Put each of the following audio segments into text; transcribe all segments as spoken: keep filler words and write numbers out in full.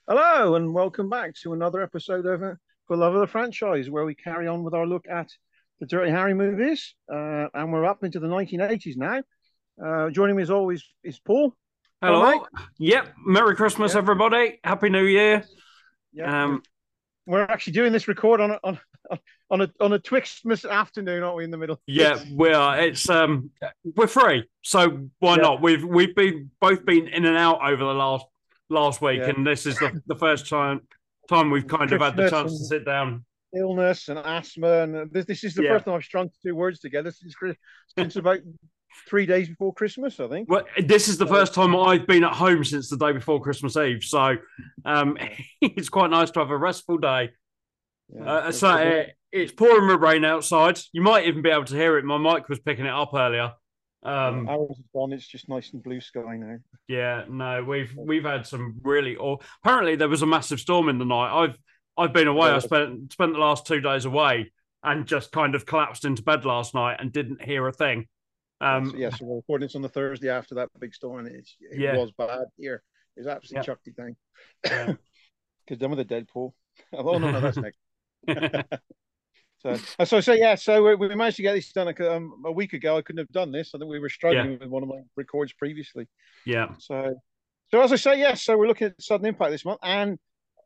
Hello and welcome back to another episode of uh, For Love of the Franchise, where we carry on with our look at the Dirty Harry movies, uh, and we're up into the nineteen eighties now. Uh, joining me as always is Paul. Hello, mate. Hello. Yep. Merry Christmas, Yeah, everybody. Happy New Year. yes, yeah. We're Um, we're actually doing this record on a, on on a on a Twixmas afternoon, aren't we? In the middle. yeah, we are. It's um, we're free, so why Yeah, not? We've we've been both been in and out over the last last week, yeah. and this is the the first time time we've kind of had the Christmas chance to and sit down. illness and asthma, and uh, this this is the Yeah. first time I've strung two words together since since about three days before Christmas, I think. Well, this is the So, first time I've been at home since the day before Christmas Eve, so um, it's quite nice to have a restful day. yeah, Uh, there's, so there's uh, it's pouring with rain outside. You might even be able to hear it. My mic was picking it up earlier. Yeah, Um, ours is gone. It's just nice and blue sky now. yeah, no, we've we've had some really. Or apparently there was a massive storm in the night. I've I've been away. There I was, spent spent the last two days away and just kind of collapsed into bed last night and didn't hear a thing. yeah, so, Um, yeah, so we're recording this on the Thursday after that big storm, and it's, it yeah, was bad here. It was absolutely yeah, chucked down. yeah. Because done with the Deadpool. Oh no, no, that's next. So, uh, so, so yeah, so we, we managed to get this done a, um, a week ago. I couldn't have done this. I think we were yeah, struggling with one of my records previously. yeah, So, so as I say, yes. So we're looking at Sudden Impact this month, and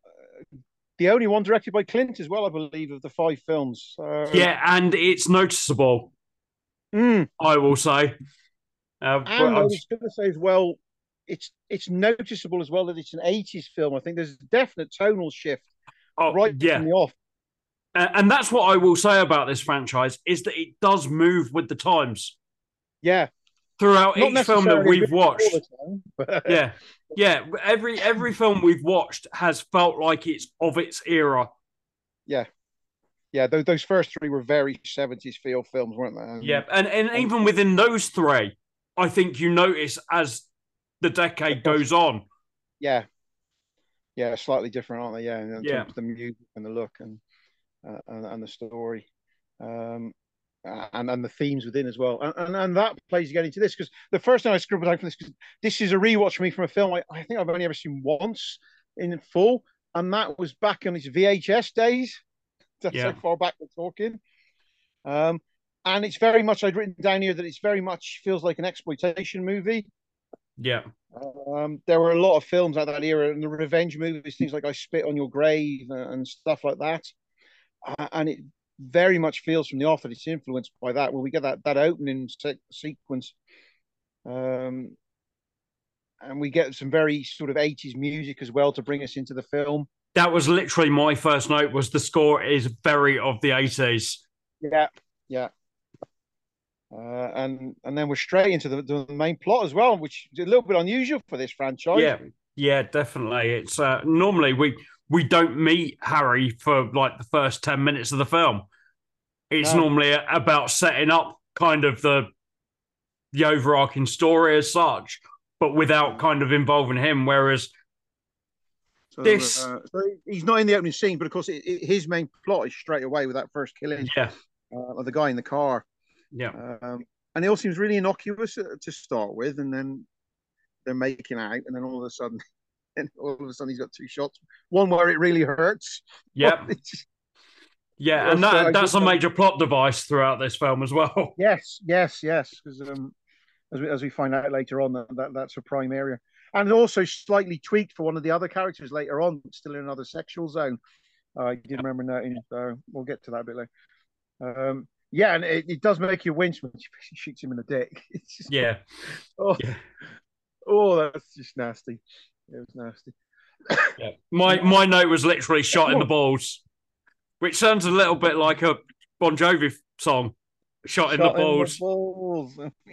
the only one directed by Clint as well, I believe, of the five films. So, yeah, and it's noticeable. mm, I will say. Uh, but and I I'm, was going to say as well, it's it's noticeable as well that it's an eighties film. I think there's a definite tonal shift oh right from yeah, the off. and that's what I will say about this franchise is that it does move with the times Yeah, throughout not each film that necessarily we've really all the watched. time, but Yeah, yeah. Every every film we've watched has felt like it's of its era. yeah, yeah. Those, those first three were very seventies feel films, weren't they? Yeah, And, and and and even within those three, I think you notice as the decade across, goes on. yeah, yeah, slightly different, aren't they? Yeah, in Yeah, terms of the music and the look and uh, and, and the story. Um, and and the themes within as well, and and, and that plays again into this because the first time I scribbled out for this, because this is a rewatch for me from a film I, I think I've only ever seen once in full, and that was back on his V H S days. That's how yeah, far back we're talking. Um, and it's very much I'd written down here that it's very much feels like an exploitation movie. yeah, Um, there were a lot of films at that era, and the revenge movies, things like "I Spit on Your Grave" and stuff like that, uh, and it very much feels from the off that it's influenced by that. When we get that that opening se- sequence, um, and we get some very sort of eighties music as well to bring us into the film. that was literally my first note. Was the score is very of the eighties. Yeah, yeah. Uh, and and then we're straight into the, the main plot as well, which is a little bit unusual for this franchise. Yeah, yeah, definitely. It's uh, normally we we don't meet Harry for like the first ten minutes of the film. It's No, normally about setting up kind of the the overarching story as such, but without yeah. kind of involving him. Whereas So, this, uh, so he's not in the opening scene, but of course, it, it, his main plot is straight away with that first killing yeah, uh, of the guy in the car. yeah, Um, and it all seems really innocuous uh, to start with, and then they're making out, and then all of a sudden, and all of a sudden, he's got two shots. One where it really hurts. yeah, Just, yeah, and so I that just, that's a um, major plot device throughout this film as well. yes, yes, yes, because um, as we as we find out later on, that, that that's a prime area, and also slightly tweaked for one of the other characters later on, still in another sexual zone. Uh, I did Yeah, remember noting, so we'll get to that a bit later. Um, yeah, and it, it does make you wince when she shoots him in the dick. It's just, yeah, oh, yeah, oh, that's just nasty. It was nasty. yeah. My my note was literally shot in the balls, which sounds a little bit like a Bon Jovi song, shot in the Shot in the balls, balls.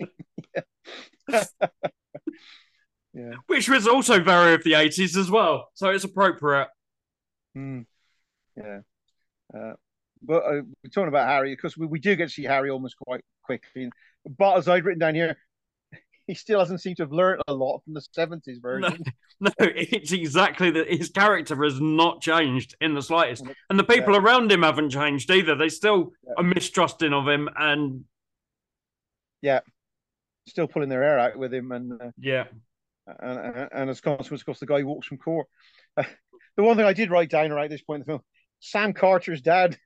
Yeah. which was also very of the eighties as well. So it's appropriate. Mm, yeah. Uh, but uh, we're talking about Harry because we, we do get to see Harry almost quite quickly. But as I'd written down here, he still hasn't seemed to have learned a lot from the seventies No, version. no, it's exactly that. His character has not changed in the slightest, and the Yeah, people around him haven't changed either. They still yeah, are mistrusting of him, and yeah. Still pulling their hair out with him, and uh, yeah, and, and as a consequence, of course, the guy walks from court. the one thing I did write down right at this point in the film, Sam Carter's dad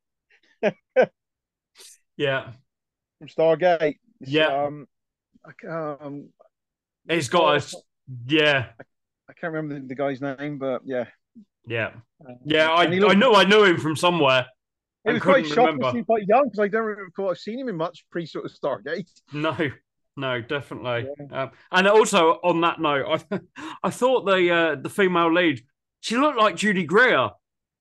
Yeah. from Stargate. Yeah. Um, I, um, He's got a, yeah. I can't remember the, the guy's name, but yeah. Yeah. Uh, Yeah, I, looked, I know I knew him from somewhere. It was quite shocking to see him quite young because I don't recall I've seen him in much pre sort of Stargate. No, no, definitely. Yeah. Um, and also on that note, I I thought the uh, the female lead, she looked like Judy Greer.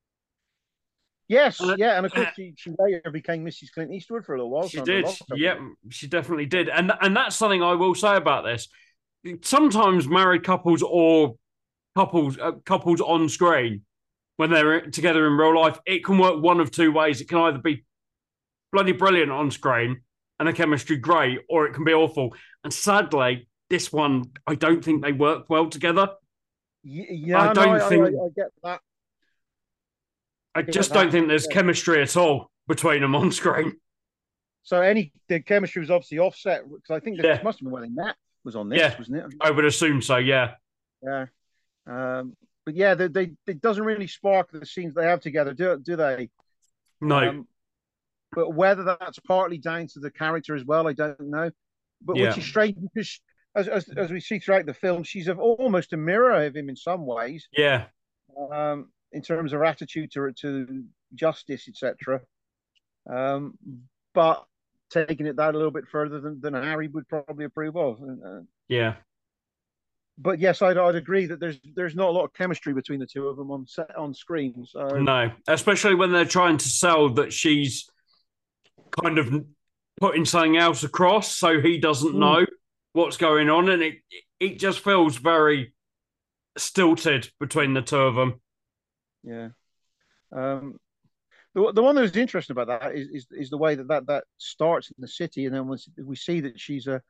Yes, uh, yeah, and of course uh, she, she later became Missus Clint Eastwood for a little while. She did, yep, she definitely did, and and that's something I will say about this. Sometimes married couples or couples uh, couples on screen, when they're together in real life, it can work one of two ways. It can either be bloody brilliant on screen and the chemistry great, or it can be awful. And sadly, this one, I don't think they work well together. Yeah, I don't no, think. I, I, I get that. I, I just don't that. think there's yeah. chemistry at all between them on screen. So any the chemistry was obviously offset because I think this yeah. must have been when they met was on this, yeah. wasn't it? I would assume so. Yeah. Yeah. Um, but yeah, they, they it doesn't really spark the scenes they have together, do do they? No. Um, but whether that's partly down to the character as well, I don't know. But yeah. which is strange because as, as as we see throughout the film, she's of almost a mirror of him in some ways. Yeah. Um, in terms of her attitude to to justice, et cetera. Um, but taking it that a little bit further than, than Harry would probably approve of. Uh, yeah. But yes, I'd, I'd agree that there's there's not a lot of chemistry between the two of them on set on screen. So no, especially when they're trying to sell that she's kind of putting something else across, so he doesn't mm. know what's going on, and it it just feels very stilted between the two of them. Yeah. Um, the the one that was interesting about that is is, is the way that, that that starts in the city, and then we we see that she's a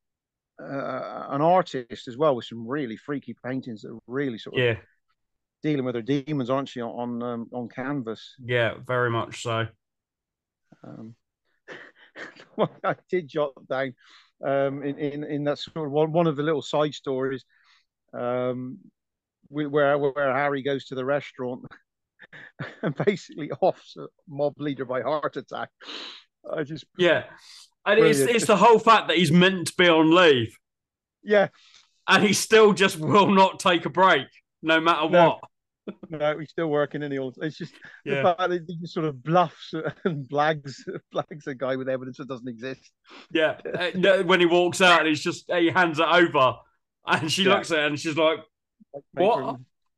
uh, an artist as well with some really freaky paintings that are really sort of yeah. dealing with her demons, aren't she, on um, on canvas? Yeah, very much so. Um, I did jot down um, in, in in that sort of one, one of the little side stories um, where where Harry goes to the restaurant and basically offs a mob leader by heart attack. I just yeah, and it's it's the whole fact that he's meant to be on leave. Yeah, and he still just will not take a break, no matter no. what. No, he's still working in the old. It's just yeah. the fact that he just sort of bluffs and blags blags a guy with evidence that doesn't exist. Yeah, when he walks out and he's just he hands it over, and she yeah. looks at it and she's like, "What?"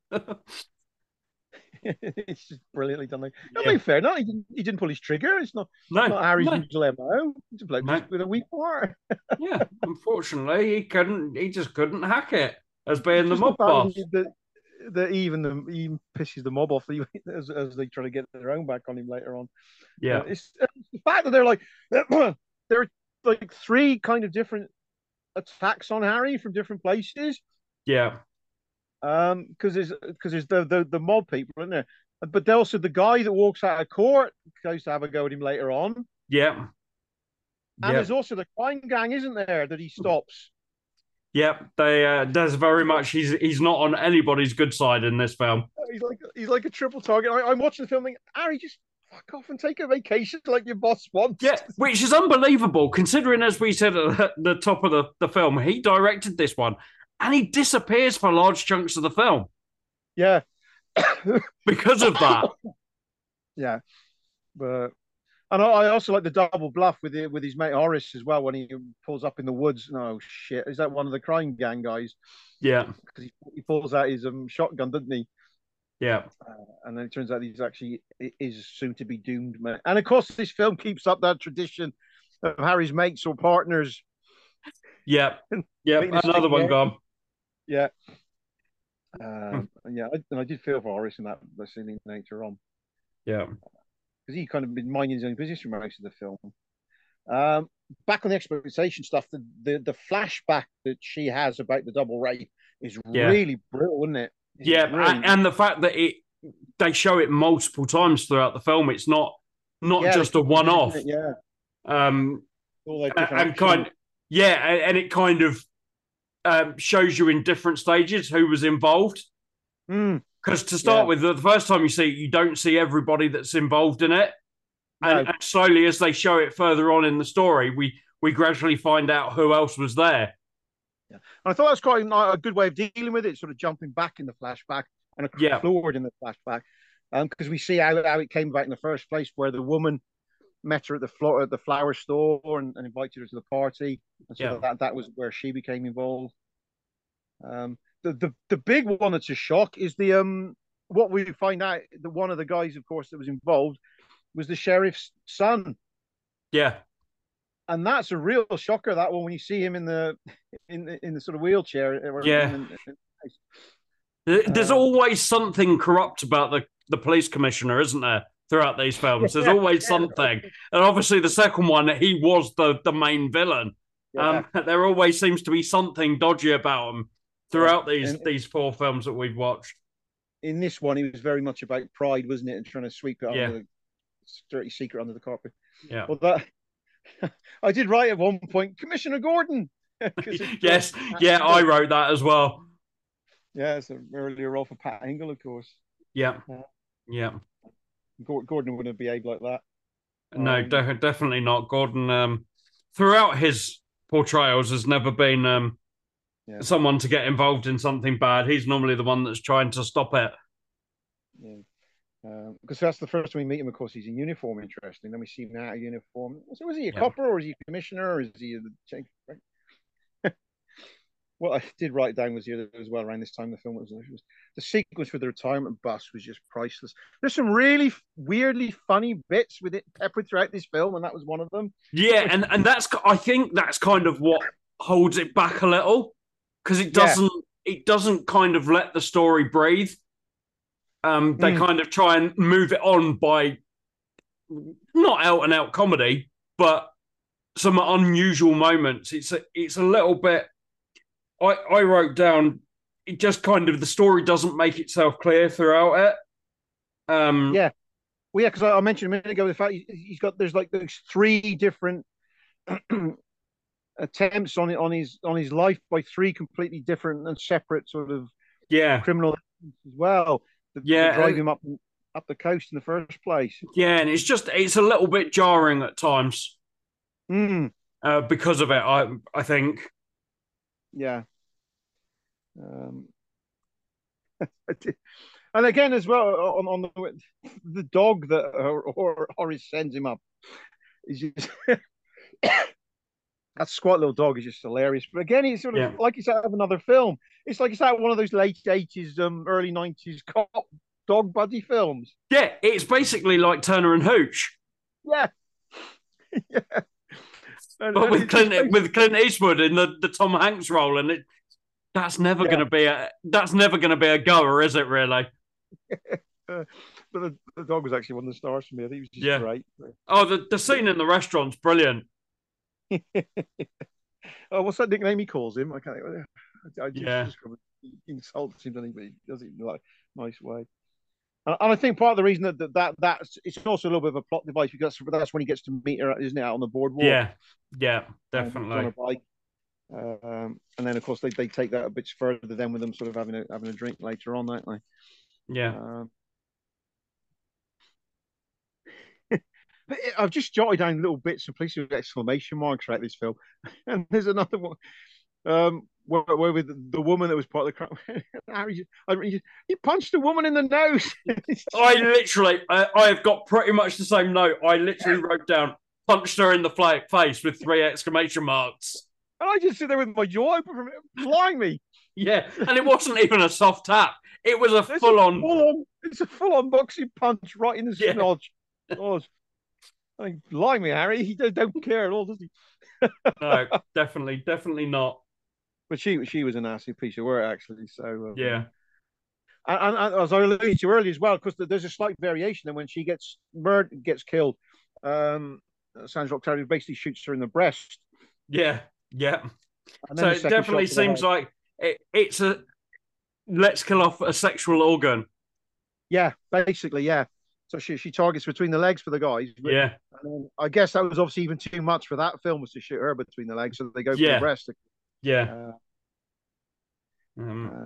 It's just brilliantly done. Like, not yeah. being fair, no, he didn't. He didn't pull his trigger. It's not. No, not Harry's no. usual M O. He's a bloke no. with a weak heart. Yeah, unfortunately, he couldn't. He just couldn't hack it as being the mob boss. The, the even the he pisses the mob off as, as they try to get their own back on him later on. Yeah, uh, it's, it's the fact that they're like there are like three kind of different attacks on Harry from different places. Yeah. Um, because there's because there's the, the the mob people, isn't there? But also the guy that walks out of court goes to have a go at him later on. Yeah. And yep. there's also the crime gang, isn't there, that he stops? Yep, they uh, there's very much he's he's not on anybody's good side in this film. He's like he's like a triple target. I, I'm watching the film thinking, Harry, just fuck off and take a vacation like your boss wants. Yeah, which is unbelievable considering, as we said at the top of the, the film, he directed this one. And he disappears for large chunks of the film. Yeah. Because of that. Yeah. But and I also like the double bluff with the, with his mate Horace as well when he pulls up in the woods. Oh shit. Is that one of the crime gang guys? Yeah. Because he, he pulls out his um, shotgun, doesn't he? Yeah. Uh, and then it turns out he's actually is soon to be doomed, man. And of course this film keeps up that tradition of Harry's mates or partners. Yeah. Yeah. Another one gone. Yeah, um, yeah, I, and I did feel for Horace in that, that scene later on. Yeah, because he kind of been minding his own business for most of the film. Um, back on the exploitation stuff, the, the the flashback that she has about the double rape is yeah. really brutal, isn't it? It's yeah, really... and the fact that it they show it multiple times throughout the film. It's not not yeah, just a one off. Yeah, um, and kind yeah, and it kind of. Um, shows you in different stages who was involved. Mm. Because to Yeah. start with, the first time you see it, you don't see everybody that's involved in it. And, No. and slowly, as they show it further on in the story, we we gradually find out who else was there. Yeah. And I thought that was quite a good way of dealing with it, sort of jumping back in the flashback and Yeah. forward in the flashback, because um, we see how, how it came about in the first place, where the woman met her at the floor at the flower store and, and invited her to the party, and so Yeah. that that was where she became involved. Um, the the the big one that's a shock is the um what we find out that one of the guys, of course, that was involved was the sheriff's son. Yeah. And that's a real shocker, that one, when you see him in the in the, in the sort of wheelchair. Yeah. In, in, There's uh, always something corrupt about the, the police commissioner, isn't there? Throughout these films, there's always something, and obviously the second one, he was the the main villain. Yeah. Um, there always seems to be something dodgy about him throughout yeah. these and, these four films that we've watched. In this one, he was very much about pride, wasn't it, and trying to sweep it yeah. under the dirty secret under the carpet. Yeah. Well, that I did write at one point, Commissioner Gordon. yes, yeah, I wrote that as well. Yeah, it's an earlier role for Pat Hingle, of course. Yeah, yeah. yeah. Gordon wouldn't have behaved like that. No, um, de- definitely not. Gordon, um, throughout his portrayals, has never been um, yeah. someone to get involved in something bad. He's normally the one that's trying to stop it. Yeah. Because um, that's the first time we meet him, of course, he's in uniform, interesting. Then we see him out of uniform. So was he a yeah. copper, or is he a commissioner, or is he a... What I did write down was here as well around this time the film was, was the sequence with the retirement bus was just priceless. There's some really weirdly funny bits with it peppered throughout this film, and that was one of them. Yeah, and, and that's I think that's kind of what holds it back a little, because it doesn't yeah. it doesn't kind of let the story breathe. Um, they mm. kind of try and move it on by not out and out comedy, but some unusual moments. It's a it's a little bit. I, I wrote down, it just kind of, the story doesn't make itself clear throughout it. Um, yeah. Well, yeah, because I, I mentioned a minute ago the fact he's got, there's like there's three different attempts on it, on his on his life by three completely different and separate sort of yeah criminal as well. That, yeah. That drive him up up the coast in the first place. Yeah, and it's just, it's a little bit jarring at times. Mm. Uh, because of it, I I think. Yeah. Um, and again, as well, on, on the the dog that or, Horace sends him up is just that squat little dog is just hilarious. But again, he's sort of yeah. like he's out of another film. It's like it's out of one of those late eighties, um, early nineties cop dog buddy films. Yeah, it's basically like Turner and Hooch. Yeah, yeah. And, but and with Clint basically... with Clint Eastwood in the, the Tom Hanks role, and it. That's never yeah. going to be a. That's never going to be a goer, is it? Really? uh, but the, the dog was actually one of the stars for me. I think it was just yeah. great. Oh, the, the scene in the restaurant's brilliant. Oh, what's that nickname he calls him? I can't. I, I just, yeah. just he insults him, doesn't he? But he does it in like a nice way. And, and I think part of the reason that that, that that's it's also a little bit of a plot device, because that's when he gets to meet her, isn't it, out on the boardwalk? Yeah, yeah, definitely. Um, on a bike. Um, and then, of course, they, they take that a bit further then with them sort of having a having a drink later on, don't they? Yeah. Um, but I've just jotted down little bits and places with exclamation marks throughout this film. And there's another one um, where, where with the woman that was part of the crowd. Harry, he punched a woman in the nose. I literally, I, I have got pretty much the same note. I literally wrote down, punched her in the face with three exclamation marks. And I just sit there with my jaw open from it, flying me. Yeah, and it wasn't even a soft tap. It was a full on... full on. It's a full on boxing punch right in the yeah. snodge. God. I mean, blimey, Harry, he don't care at all, does he? No, definitely, definitely not. But she she was a nasty piece of work, actually. So um, yeah. And, and, and as I alluded to earlier as well, because there's a slight variation, and when she gets murdered, gets killed, um, Sandra Octavia basically shoots her in the breast. Yeah. Yeah, so it definitely seems like it, it's a let's kill off a sexual organ. Yeah, basically, yeah. So she she targets between the legs for the guys. But, yeah, and I guess that was obviously even too much for that film, was to shoot her between the legs, so they go for yeah. the breast. Yeah. Uh, um, uh,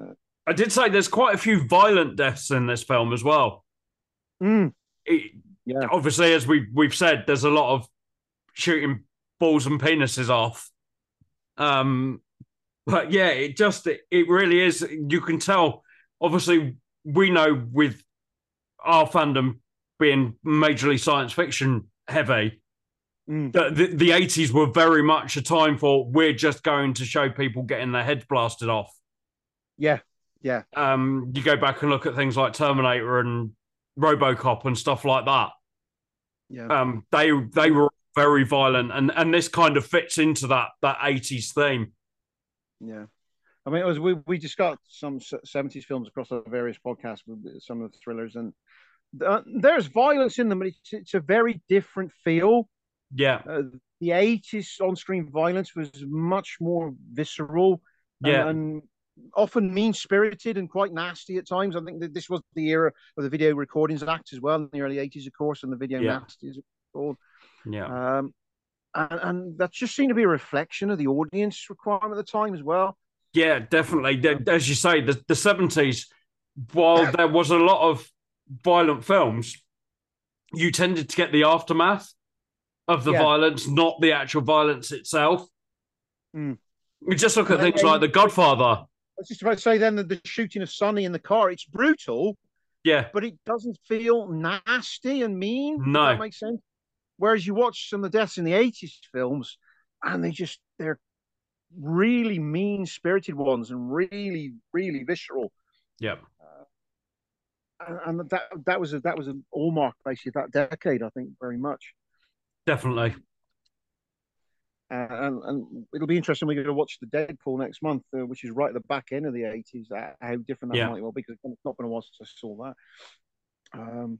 I did say there's quite a few violent deaths in this film as well. Mm. It, Yeah. Obviously, as we we've said, there's a lot of shooting balls and penises off. Um, but yeah, it just it, it really is. You can tell. Obviously, we know with our fandom being majorly science fiction heavy, Mm. that the, the eighties were very much a time for we're just going to show people getting their heads blasted off. Yeah. Yeah. Um, you go back and look at things like Terminator and RoboCop and stuff like that. Yeah. Um, they they were very violent, and and this kind of fits into that that eighties theme. Yeah. I mean, it was we we discussed some seventies films across our various podcasts with some of the thrillers, and uh, there's violence in them, but it's it's a very different feel. Yeah, Uh, the eighties on-screen violence was much more visceral and, yeah, and often mean-spirited and quite nasty at times. I think that this was the era of the Video Recordings Act as well in the early eighties, of course, and the video yeah, nasty is called. yeah. Um, and, and that just seemed to be a reflection of the audience requirement at the time as well. Yeah, definitely. As you say, the, the seventies, while there was a lot of violent films, you tended to get the aftermath of the Yeah. violence, not the actual violence itself. Mm. We just look at And things then- like The Godfather. I was just about to say then that the shooting of Sonny in the car, it's brutal, Yeah, but it doesn't feel nasty and mean. If No. that makes sense. Whereas you watch some of the deaths in the eighties films, and they just they're really mean spirited ones and really really visceral. yeah, And, and that that was a, that was an hallmark basically of that decade, I think, very much. definitely. Uh, and, and it'll be interesting. We're going to watch the Deadpool next month, uh, which is right at the back end of the eighties. Uh, how different that Yeah. might well be, because it's not been a while since I saw that. Um,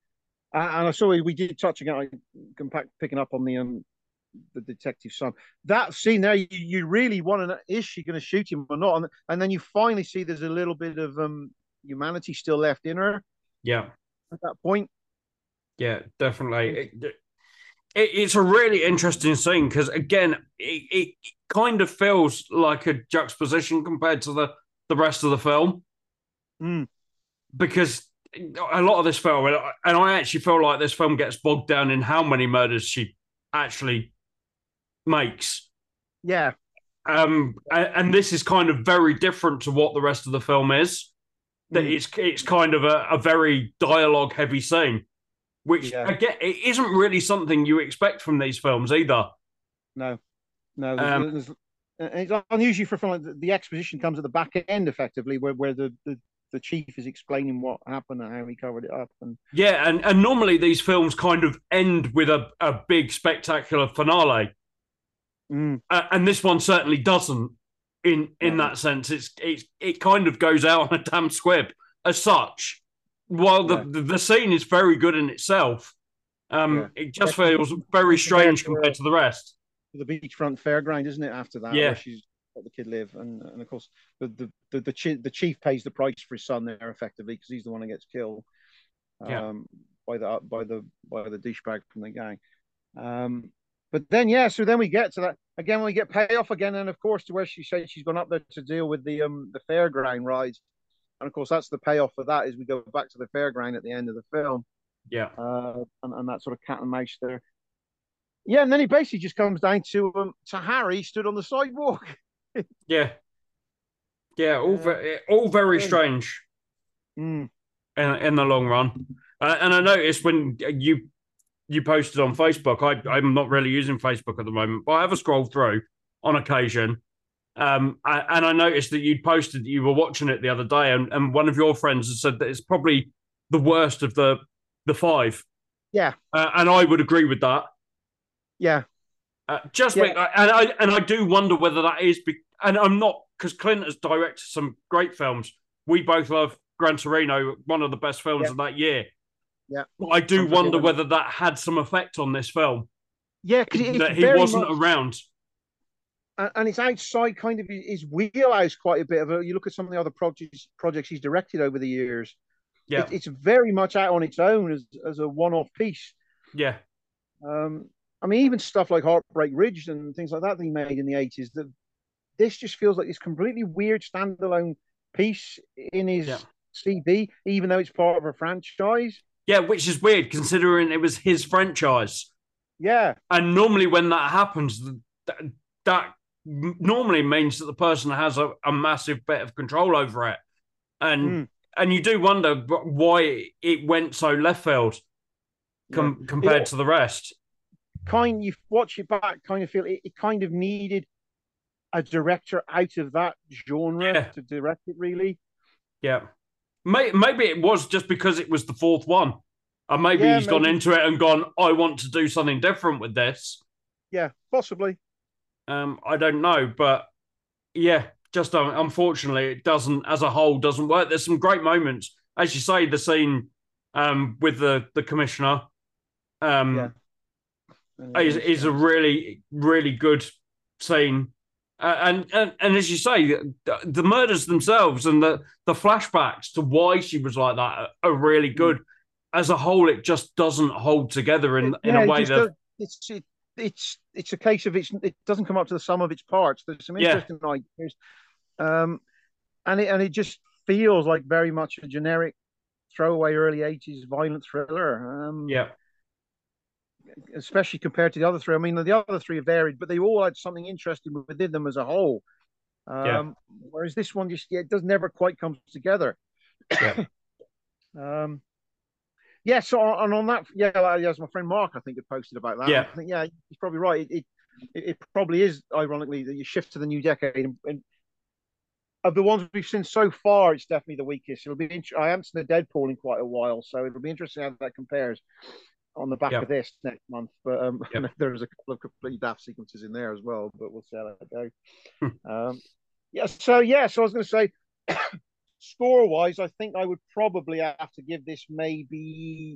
and I saw we, we did touch again. I can pack, picking up on the um the detective's son. That scene there, you, you really want to know, is she going to shoot him or not? And, and then you finally see there's a little bit of um humanity still left in her Yeah, at that point. yeah, definitely. It, it, it's a really interesting scene because, again, it, it kind of feels like a juxtaposition compared to the, the rest of the film. Mm. Because a lot of this film, and I actually feel like this film gets bogged down in how many murders she actually makes. Yeah. Um, and, and this is kind of very different to what the rest of the film is. That Mm. it's it's kind of a, a very dialogue heavy scene, which Yeah. again it isn't really something you expect from these films either. No, no. There's, Um, there's, it's unusual for a film like the, the exposition comes at the back end, effectively, where where the, the the chief is explaining what happened and how he covered it up. And Yeah, and, and normally these films kind of end with a, a big spectacular finale. mm. Uh, and this one certainly doesn't in in No. that sense. It's it's it kind of goes out on a damn squib as such. While the, Yeah. the, the scene is very good in itself, um, Yeah. it just Yeah. feels very strange compared to the rest. The beachfront fairground, isn't it? After that, Yeah. where she's let the kid live, and and of course the the the the, chi- the chief pays the price for his son there, effectively, because he's the one that gets killed. Um, Yeah. by the by the by the douchebag from the gang. Um, but then yeah, so then we get to that again. We get payoff again, and of course to where she said she's gone up there to deal with the um the fairground rides, and of course that's the payoff for that is we go back to the fairground at the end of the film. Yeah, Uh, and, and that sort of cat and mouse there. Yeah, and then he basically just comes down to um to Harry stood on the sidewalk. yeah, yeah. All very, all very Yeah. strange Mm. in in the long run. Uh, and I noticed when you you posted on Facebook. I I'm not really using Facebook at the moment, but I have a scroll through on occasion. Um, I, and I noticed that you'd posted that you were watching it the other day, and, and one of your friends had said that it's probably the worst of the the five. Yeah, Uh, and I would agree with that. yeah, Uh, just Yeah. make, and I and I do wonder whether that is, be, and I'm not, because Clint has directed some great films. We both love Gran Torino, one of the best films Yeah. of that year. yeah, But I do Unforgiven. wonder whether that had some effect on this film, yeah. Because it's that he very wasn't much, around. and and it's outside kind of his wheelhouse quite a bit of a, you look at some of the other projects projects he's directed over the years. Yeah, It, it's very much out on its own as as a one-off piece. yeah, Um, I mean, even stuff like Heartbreak Ridge and things like that that he made in the eighties. That this just feels like this completely weird standalone piece in his Yeah. C V, even though it's part of a franchise. Yeah, which is weird considering it was his franchise. Yeah. And normally when that happens, that, that normally means that the person has a, a massive bit of control over it. And Mm. and you do wonder why it went so left field com- yeah. compared it, to the rest. Kind you watch it back, kind of feel it, it kind of needed a director out of that genre Yeah. to direct it, really. Yeah. Maybe it was just because it was the fourth one. And maybe Yeah, he's gone maybe. into it and gone, I want to do something different with this. Yeah, possibly. Um, I don't know, but yeah, just um, unfortunately, it doesn't, as a whole, doesn't work. There's some great moments, as you say, the scene um, with the the commissioner um, yeah. is, is a really, really good scene. Uh, and, and and as you say, the, the murders themselves and the, the flashbacks to why she was like that are, are really good. Mm. As a whole, it just doesn't hold together in, yeah, in a way that it's it, it's it's a case of it's it doesn't come up to the sum of its parts. There's some interesting yeah. ideas, um, and it and it just feels like very much a generic throwaway early eighties violent thriller. Um, yeah. Especially compared to the other three. I mean, the other three are varied, but they all had something interesting within them as a whole. Um, yeah. Whereas this one just yeah, it does never quite come together. Yeah. um, yeah. So and on that, yeah, as my friend Mark, I think, had posted about that. Yeah. I think yeah, he's probably right. It, it it probably is ironically that you shift to the new decade, and, and of the ones we've seen so far, it's definitely the weakest. It'll be. Int- I haven't seen the Deadpool in quite a while, so it'll be interesting how that compares on the back yep. of this next month. But um, yep. there's a couple of complete daft sequences in there as well, but we'll see how that goes. um, yeah, so yeah, so I was going to say, score wise, I think I would probably have to give this maybe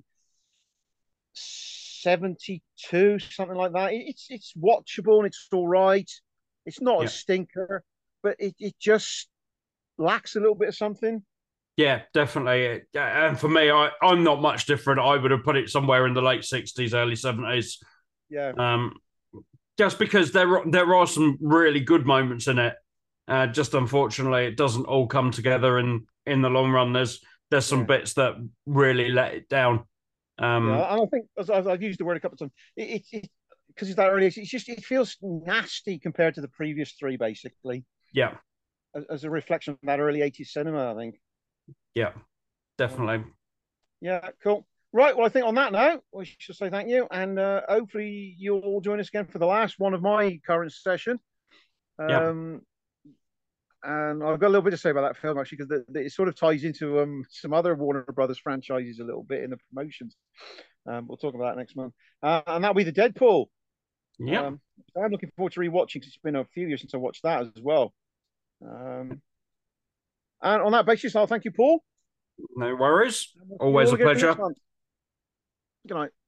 seventy-two, something like that. It's it's watchable and it's all right. It's not yep. a stinker, but it, it just lacks a little bit of something. Yeah, definitely. And for me, I, I'm not much different. I would have put it somewhere in the late sixties, early seventies. Yeah. Um, just because there there are some really good moments in it. Uh, just unfortunately, it doesn't all come together, and in the long run, there's there's some yeah. bits that really let it down. Um, yeah, and I think as I've used the word a couple of times, it it because it's that early. It's just it feels nasty compared to the previous three, basically. Yeah. As, as a reflection of that early eighties cinema, I think. Yeah, definitely. Yeah, cool. Right, well, I think on that note, we should say thank you, and uh, hopefully you'll all join us again for the last one of my current session. Um, yeah. And I've got a little bit to say about that film, actually, because it sort of ties into um, some other Warner Brothers franchises a little bit in the promotions. Um, we'll talk about that next month. Uh, and that'll be the Deadpool. Yeah. Um, I'm looking forward to rewatching, because it's been a few years since I watched that as well. Um, and on that basis, I'll thank you, Paul. No worries. Always a pleasure. Good night.